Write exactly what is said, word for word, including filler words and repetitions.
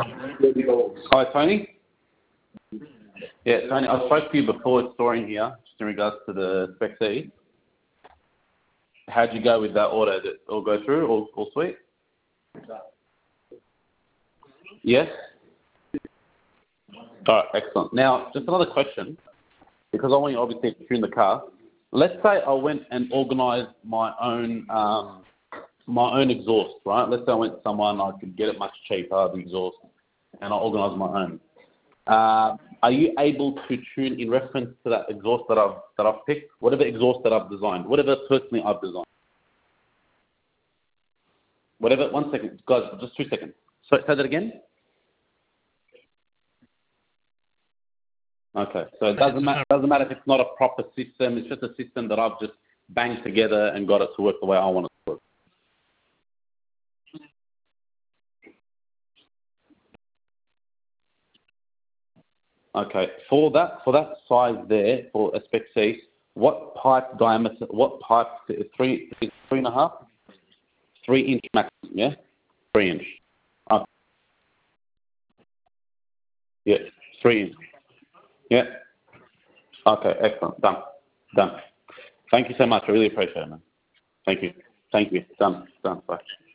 Hi, Tony. Yeah, Tony, I spoke to you before storing here, just in regards to the Spec C. How'd you go with that order? Did it all go through? All, all sweet? Yes? All right, excellent. Now, just another question, because I want you obviously to tune the car. Let's say I went and organised my own um, my own exhaust, right? Let's say I went to someone, I could get it much cheaper, the exhaust, and I organised my own. Uh, are you able to tune in reference to that exhaust that I've that I've picked, whatever exhaust that I've designed, whatever personally I've designed, whatever? One second, guys, just two seconds. So say that again. Okay, so it doesn't matter. Doesn't matter if it's not a proper system. It's just a system that I've just banged together and got it to work the way I want it to work. Okay, for that for that size there for a Spec C, what pipe diameter? What pipe? Three three and a half, three inch maximum. Yeah, three inch. Okay. Yeah, three inch. Yeah. Okay, excellent. Done. Done. Thank you so much. I really appreciate it, man. Thank you. Thank you. Done. Done. Bye.